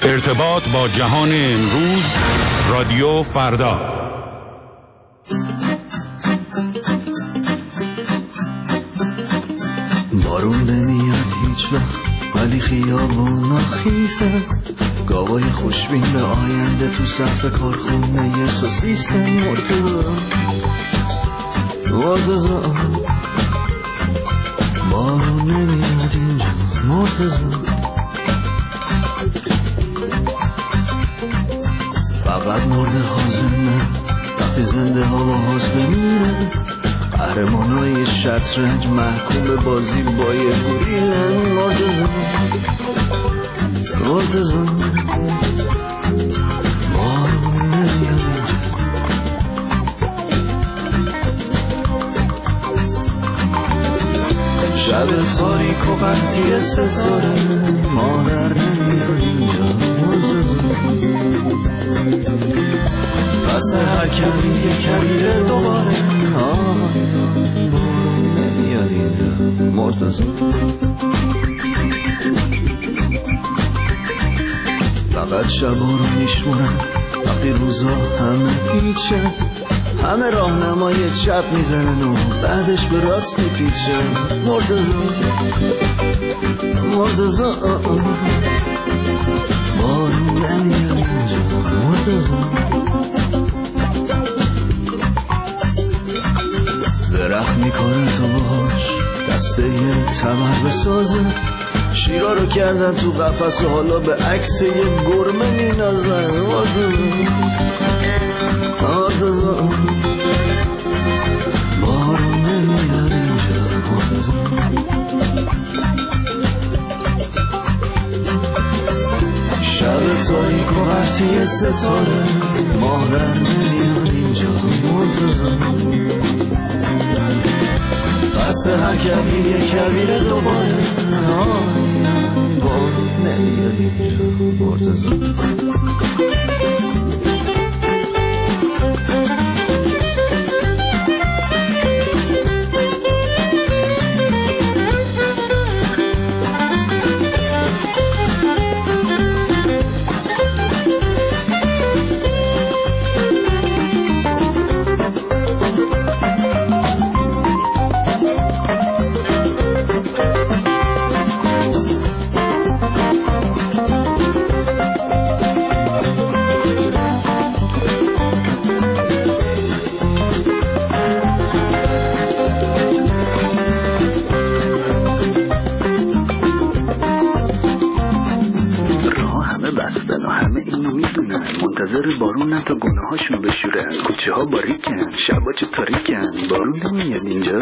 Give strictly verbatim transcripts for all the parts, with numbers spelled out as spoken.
ارتباط با جهان امروز، رادیو فردا. بارون نمیاد هیچ وقت ولی خیابون خیسه، گاوای خوشبین به آینده تو صف کارخونه یه سوسیسه. مرتضی مرتضی بارون نمیاد اینجا. مرتضی فقط مرده حاضرنه وقتی زنده ها با حاض بمیره. قهرمانای شطرنج محکوم به بازی با یه گوریلن. مرتضی مرتضی بارون نمیاد اینجا. شب تاریک و قطعی ستاره مادر نمیاد اینجا. مرتضی پس هر کمی یه کمیره دوباره بارون نمیاد اینجا. مرتضی فقط شبا رو میشمونم وقتی روزا همه هیچه، همه راهنمای چپ میزنن و بعدش به راست میپیچه. مرتضی مرتضی بارون نمیاد اینجا. مرتضی درخت میکنه تو باش دسته یه تمر بسازه، شیرا رو کردن تو قفس و حالا به عکس یه گرمه مینازن. مرتضی مرتضی بارون نمیاد اینجا. مرتضی شب تاریک و قطعی ستاره مادر نمیاد اینجا. مرتضی پس هر کبیر یه کبیر دوباره بارون نمیاد اینجا. مرتضی بارون تا گونه هاشونو بشورن، کوچه ها باریکن، شبا چه تاریکن. بارون نمیاد اینجا.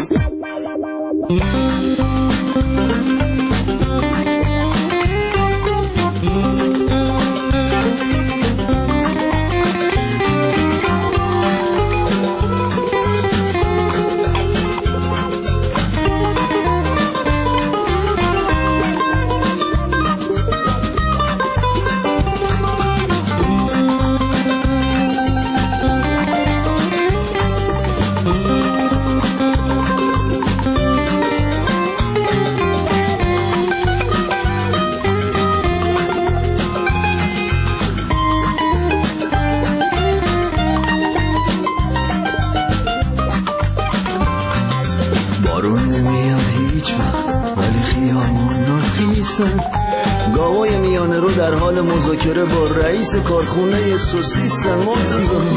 گاوای میانه رو در حال مذاکره با رئیس کارخونه سوسیسن. مرتضی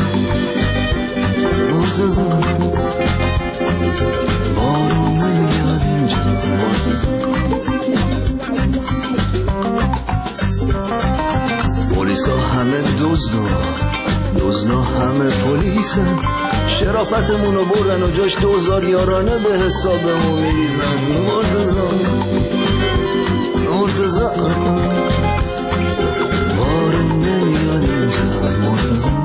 مرتضی بارون نمیاد اینجا. پلیسا همه دزدا، دزدا همه پلیسن. شرافتمونو بردن و جاش دوزار یارانه به حسابمون میریزن. مرتضی مرتضی بارون نمیاد اینجا. مرتضی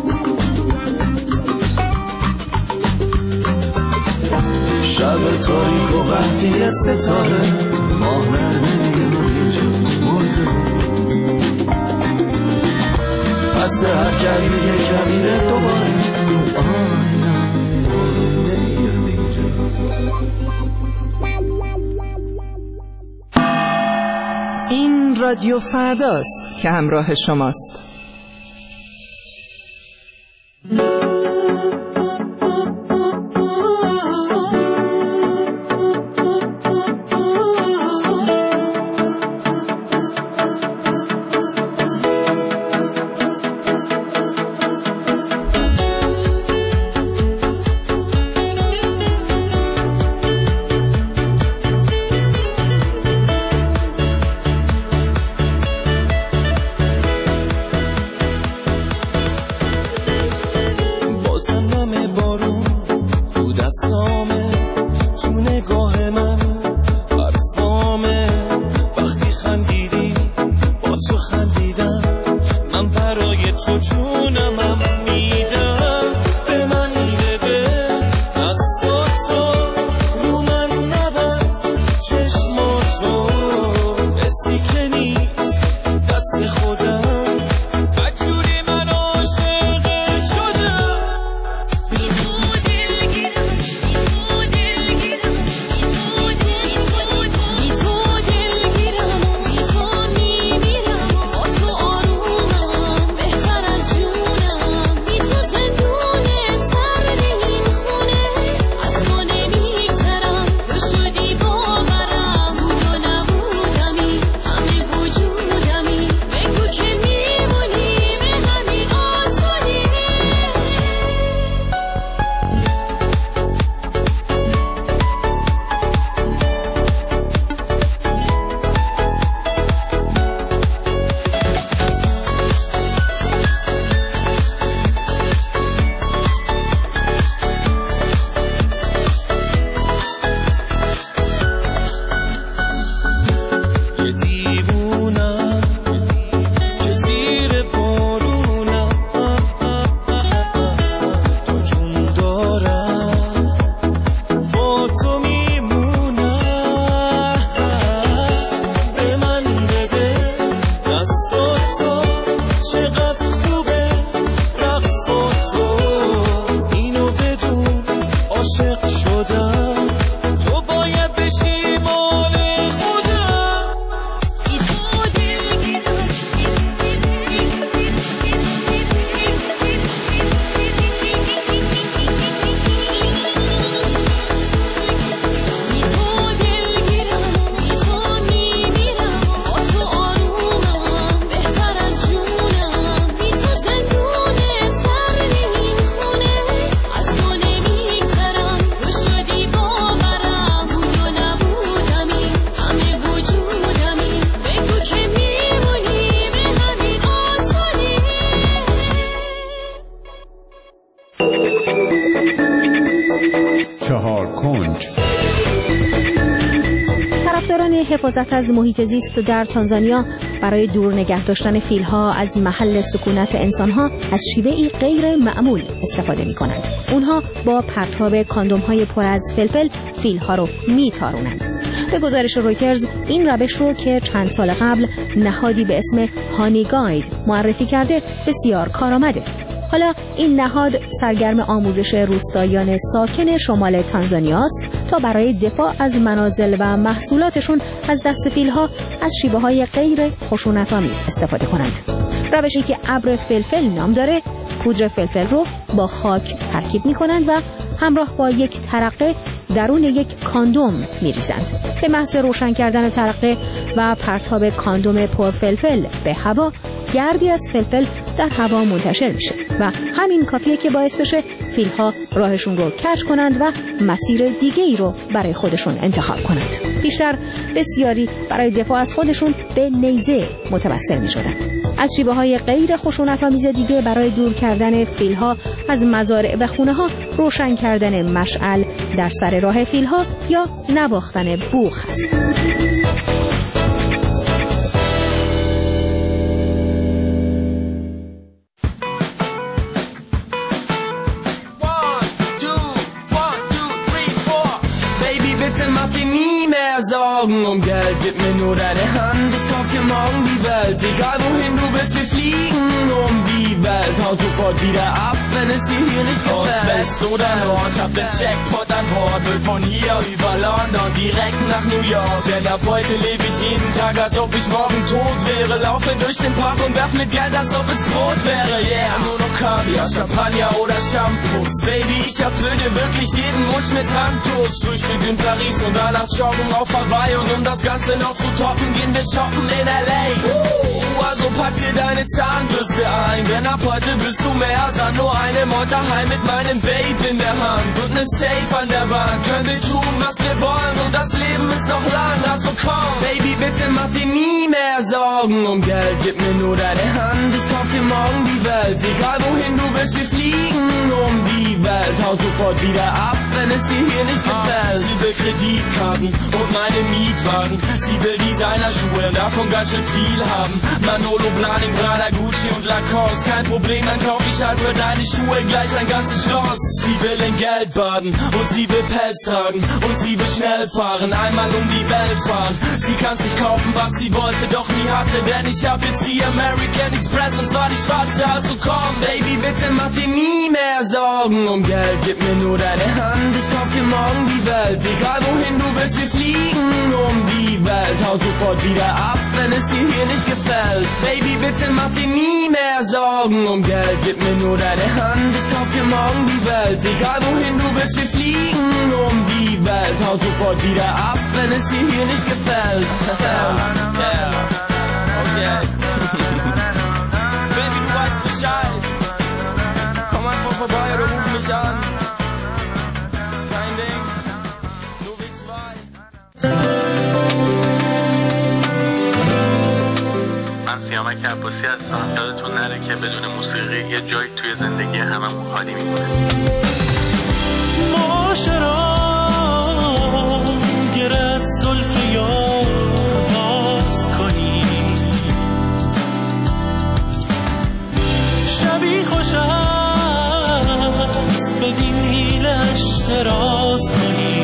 شب تاریک و قطعی ستاره مادر نمیاد اینجا. مرتضی پس هر کبیر یه کبیر دوباره بارون نمیاد اینجا. این رادیو فرداست که همراه شماست. حفاظت از محیط زیست در تانزانیا برای دور نگه داشتن فیل‌ها از محل سکونت انسان‌ها از شیوهی غیر معمول استفاده می‌کنند. اونها با پرتاب کاندوم‌های پر از فلفل فیل‌ها رو می‌تارونند. به گزارش رویترز این روش رو که چند سال قبل نهادی به اسم هانی گاید معرفی کرده بسیار کارآمده. حالا این نهاد سرگرم آموزش روستاییان ساکن شمال تانزانیا است تا برای دفاع از منازل و محصولاتشون از دست فیل‌ها از شیوه‌های غیر خشونت‌آمیز استفاده کنند. روشی که ابر فلفل نام داره، پودر فلفل رو با خاک ترکیب می‌کنند و همراه با یک ترقه درون یک کاندوم می‌ریزند. به محض روشن کردن ترقه و پرتاب کاندوم پرفلفل به هوا، گردی از فلفل در هوا منتشر میشه و همین کافیه که باعث بشه فیل‌ها راهشون رو کج کنند و مسیر دیگه‌ای رو برای خودشون انتخاب کنند. بیشتر بسیاری برای دفاع از خودشون به نیزه متوسل می‌شدند. از شیوه‌های غیر خشونت‌آمیز دیگه برای دور کردن فیل‌ها از مزارع و خونه‌ها روشن کردن مشعل در سر راه فیل‌ها یا نواختن بوق است. Sorgen um Geld, gib mir nur deine Hand, ich kauf dir dir morgen die Welt. Egal wohin du willst, wir fliegen um die Welt. Haut sofort wieder ab, wenn es dir hier nicht gefällt. Ost, West oder Nord, hab den Jackpot an Bord. Will von hier über London direkt nach New York. Denn ab heute lebe ich jeden Tag, als ob ich morgen tot wäre. Laufe durch den Park und werf mit Geld, als ob es Brot wäre. Yeah, nur noch Kaviar, Champagner oder Shampoos. Baby, ich erfülle wirklich jeden Wunsch mit Handlos. Frühstück in Paris und danach joggen auf Hawaii. Und um das Ganze noch zu toppen, gehen wir shoppen in L A. Uh, also pack dir deine Zahnbürste ein, denn ab heute bist du mehr als nur eine Mord daheim mit meinem Babe in der Hand und nem Safe an der Wand. Können wir tun, was wir wollen und das Leben ist noch lang. Also komm, Baby, bitte mach dir nie mehr Sorgen um Geld. Gib mir nur deine Hand, ich kauf dir morgen die Welt. Egal wohin du willst, wir fliegen um die Welt. Haut sofort wieder ab, wenn es dir hier nicht gefällt. Sie will Kreditkarten und meine Mietwagen. Sie will Designerschuhe, davon ganz schön viel haben. Manolo, Blahnik, Prada, Gucci und Lacoste. Kein Problem, dann kauf ich halt für deine Schuhe gleich ein ganzes Schloss. Sie will in Geld baden und sie will Pelz tragen und sie will schnell fahren, einmal um die Welt fahren. Sie kann sich kaufen, was sie wollte, doch nie hatte, denn ich hab jetzt die American Express und zwar die schwarze. Also komm, Baby, bitte mach dir nie mehr Sorgen um Geld. Gib mir nur deine Hand, ich kauf dir morgen die Welt. Egal wohin du willst, wir fliegen um die Welt. Haut sofort wieder ab, wenn es dir hier nicht gefällt. Baby, bitte mach dir nie mehr Sorgen um Geld. Gib mir nur deine Hand, ich kauf dir morgen die Welt. Egal wohin du willst, wir fliegen um die Welt. Haut sofort wieder ab, wenn es dir hier nicht gefällt. Yeah. Okay. Baby, du weißt Bescheid. Komm einfach vorbei oder ruf mich an. Kein Ding, nur wir zwei. من سیامک عباسی هستم. یادتون نره که بدون موسیقی یه جایی توی زندگی هممون خالی میمونه. معاشران گر از زلف یار باز کنی، شبی خوش است به دیلش دراز کنی.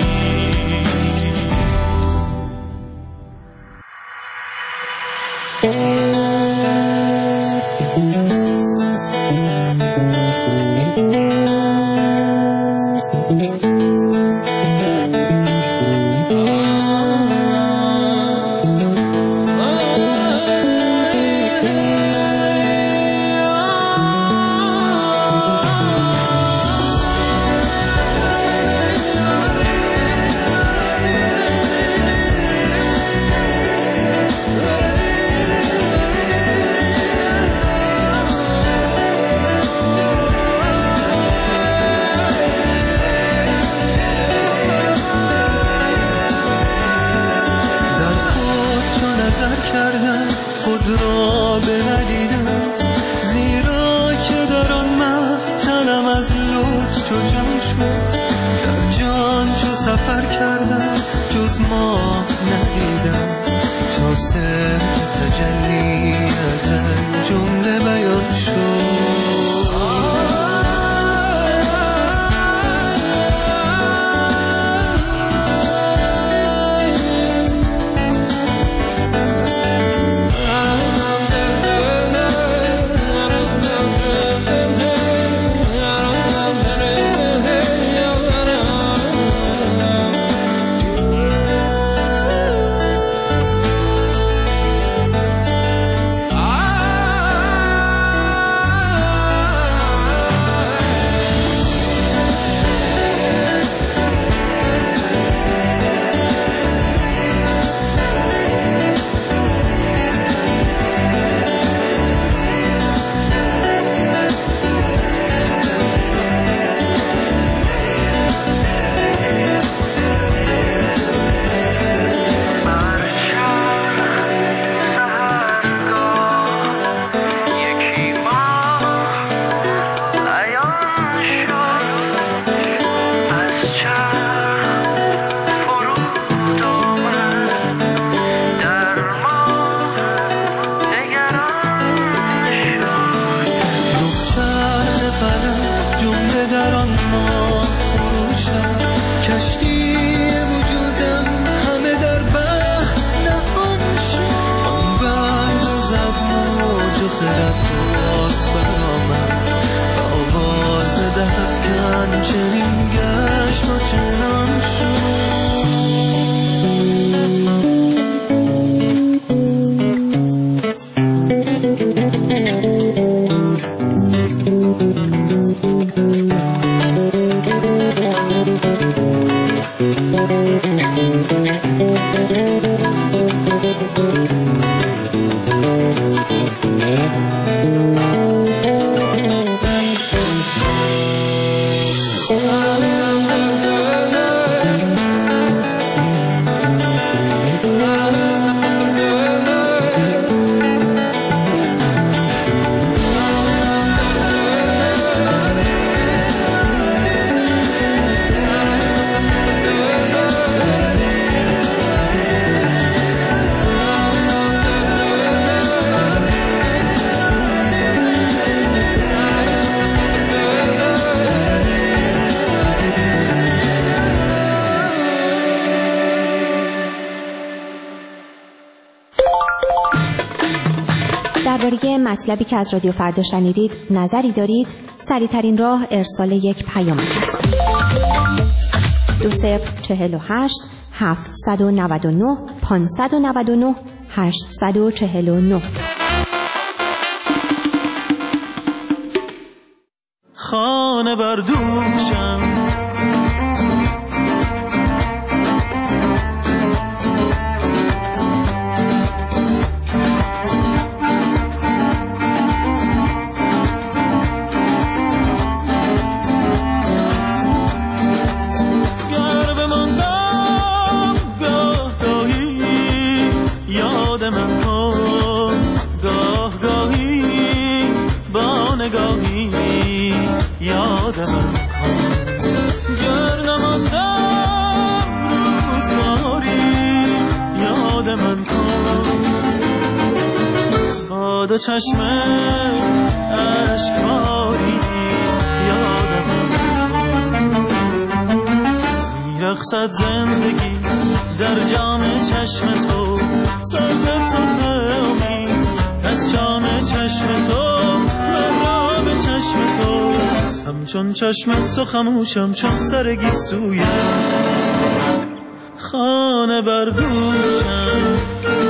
خاطرت باز برآمد و آواز درفکن چنین گشت و چنان شد. درباره مطلبی که از رادیو فردا شنیدید نظری دارید؟ سریع‌ترین راه ارسال یک پیام است. دو صفر چهل و هشت هفتصد و نود و نه پانصد و نود و نه هشتصد و چهل و نه. خانه بردوشم دو چشم اشکباری یادم میرقصد زندگی در جام چشم تو، سازد صبح امید از جام چشم تو، من را به چشم تو همچون چشم تو خموشم چون سر گیسویت خانه بردوشم.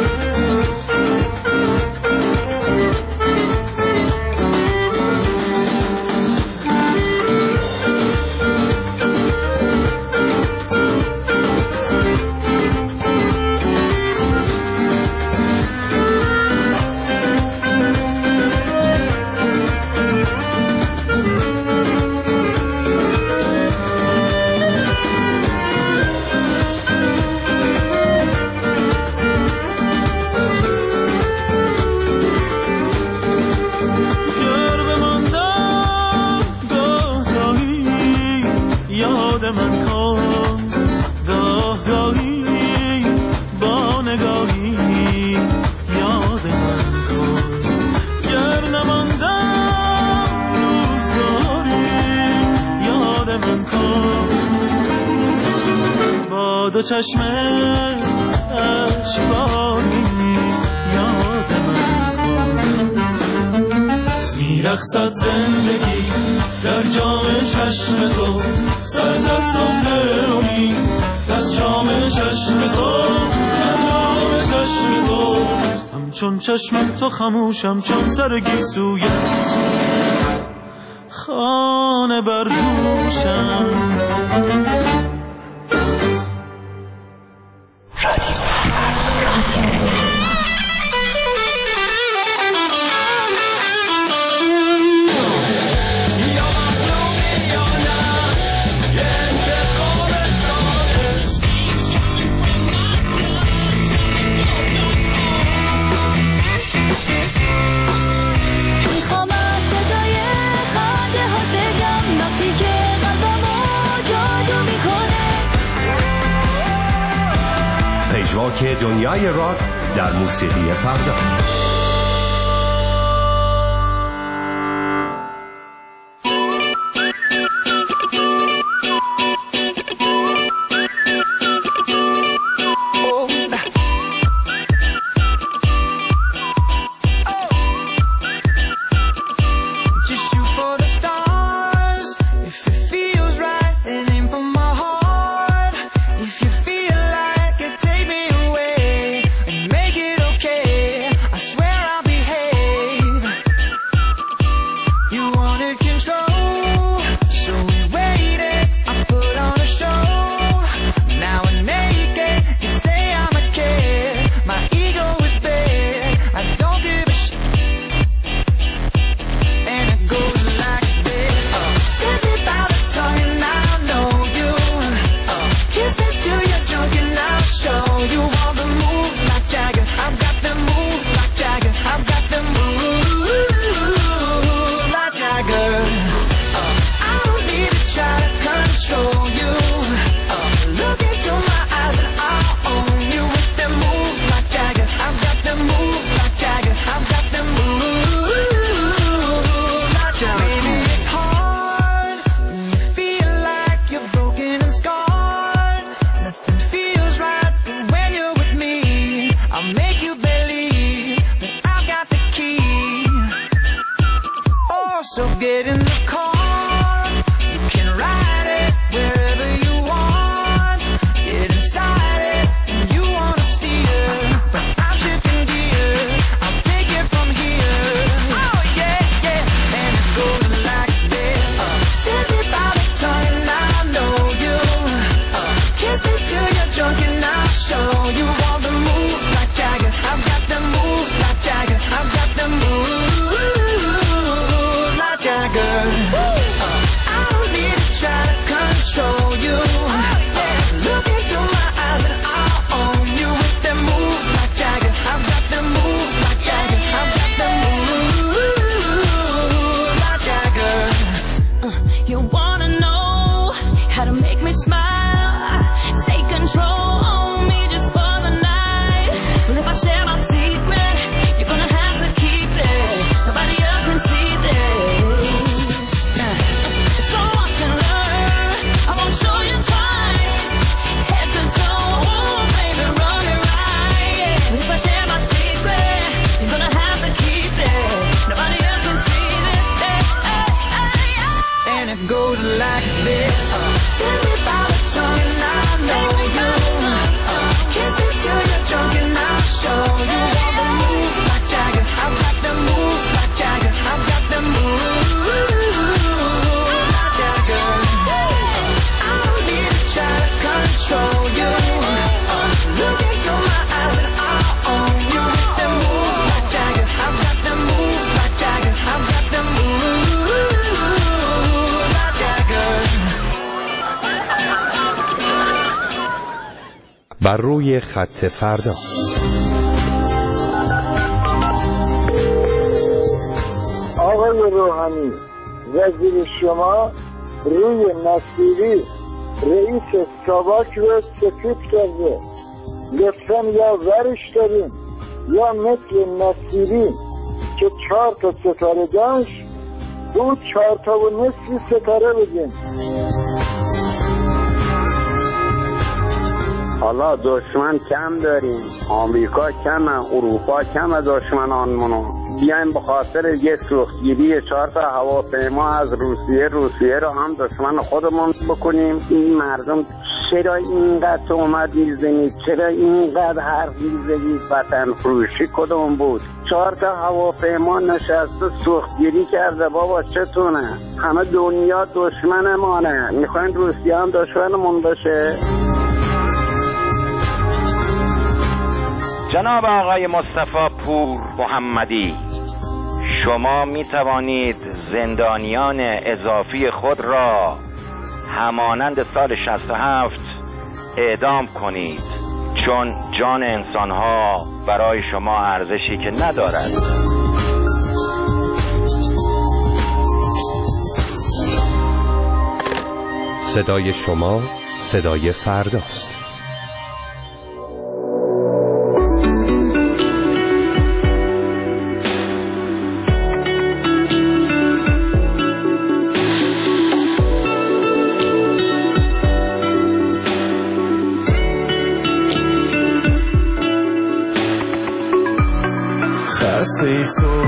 دو چشم اشکباری یاد من کن، میرقصد زندگی در جام چشم تو، سرزد صبح امید از جام چشم تو، من جام چشم تو همچون چشم تو خموشم چون سر گیسویت خانه بردوشم. پژواک دنیای راک در موسیقی فردا. So get in the car, you can ride it wherever you want. Get inside it, and you wanna steer, but I'm shifting gear. I'll take it from here. Oh yeah, yeah, and it goes like this. Uh, Take me by the tongue and I know you. Uh, kiss me till you're drunk and I'll show you all the moves like Jagger. I've got the moves like Jagger. I've got the moves like Jagger. Uh, I don't need to try to control you. Uh, look into my eyes and I'll own you with the moves like Jagger. I've got the moves like Jagger. I've got the moves like Jagger. Uh, you wanna know how to make me smile? Take control on me just for the night. Well, if I share my secret, you're gonna have to keep it. Nobody else can see this. Uh, so watch and learn. I won't show you twice. Head to toe, oh baby, run it right. Well, if I share my secret, you're gonna have to keep it. Nobody else can see this. Hey, hey, hey, hey. And it goes like this. Uh, Take me by the tongue and I know you. Uh, kiss me till you're drunk and I'll show you all the moves like Jagger. I've got the moves like Jagger. I've got the moves like Jagger. Uh, I don't need to try to control you. Uh, look into my eyes and I'll own you with the moves like Jagger. I've got the moves like Jagger. I've got the moves like Jagger. بر روی خط فردا. آقای روحانی، وزیر شما روی نصیری رئیس ساواک رو سفید کرده. لطفاً یا ورش داریم یا مثل نصیری که چهار تا ستاره داشت دو چهار تا و نصفی ستاره بدیم. حالا دشمن کم داریم، آمریکا کم، اروپا کم دشمنانمونو. بیایم به خاطر یه سوختگیری چهار تا هواپیما از روسیه روسیه رو هم دشمن خودمون بکنیم. این مردم چرا اینقدر تهمت میزنید؟ چرا اینقدر حرف میزنید؟ وطن فروشی کدوم بود؟ چهار تا هواپیما نشسته سوختگیری کرده. بابا چتونه؟ همه دنیا دشمن مانه. میخواین روسیه هم دشمنمون بشه؟ جناب آقای مصطفی پور محمدی، شما می توانید زندانیان اضافی خود را همانند سال شصت و هفت اعدام کنید، چون جان انسانها برای شما ارزشی که ندارد. صدای شما صدای فرداست. خسته ای تو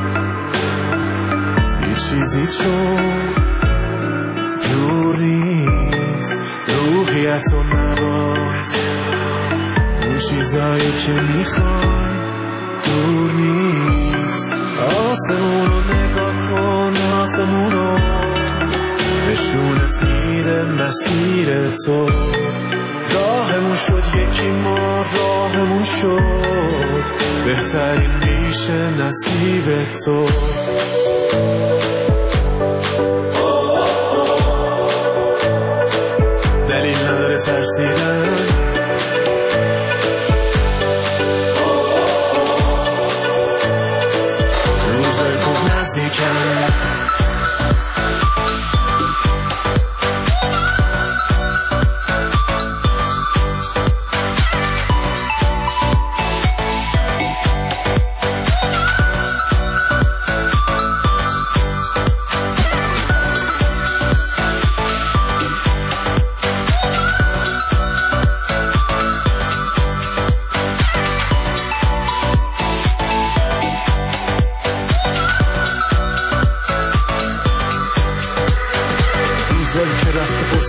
یه چیزی چون جور نیست، روحیت و نباز اون چیزایی که میخوای دور نیست. آسمون رو نگاه کن، آسمون رو نشونت میره مسیر تو. راهمون شد یکی، ما راهمون شد بهترین میشه نصیب تو. دلیل نداره ترسیدن، روزای خوب نزدیکن.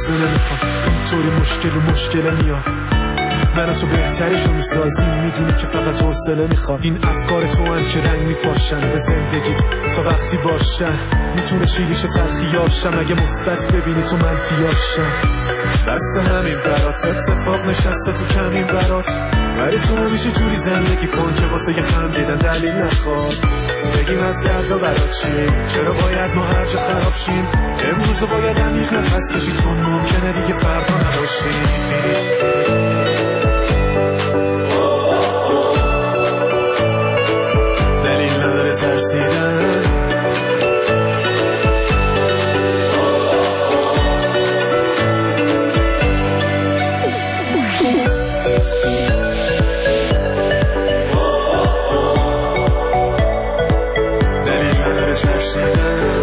قصه نمیخوام، اینطوری مشکل و مشکل میاد. من و تو بهترشو میسازیم، میدونی که فقط حوصله میخواد. این افکار تو هم که رنگ میپاشن به زندگیت تا وقتی باشن. میتونه شیریش تلخیاشم اگه مثبت ببینی تو منفیاشم. دست همین برات اتفاق نشسته تو کمین برات، ولی تو همیشه جوری زندگی کن که واسه یه خندیدن دلیل نخواد. بگیم از دردا برات چی؟ چرا باید ما هر جا خراب شیم؟ امروز باید عمیق نفس کشی، چون ممکنه دیگه فردا نباشیم. دلیل نداره ترسیدن، دلیل نداره ترسیدن.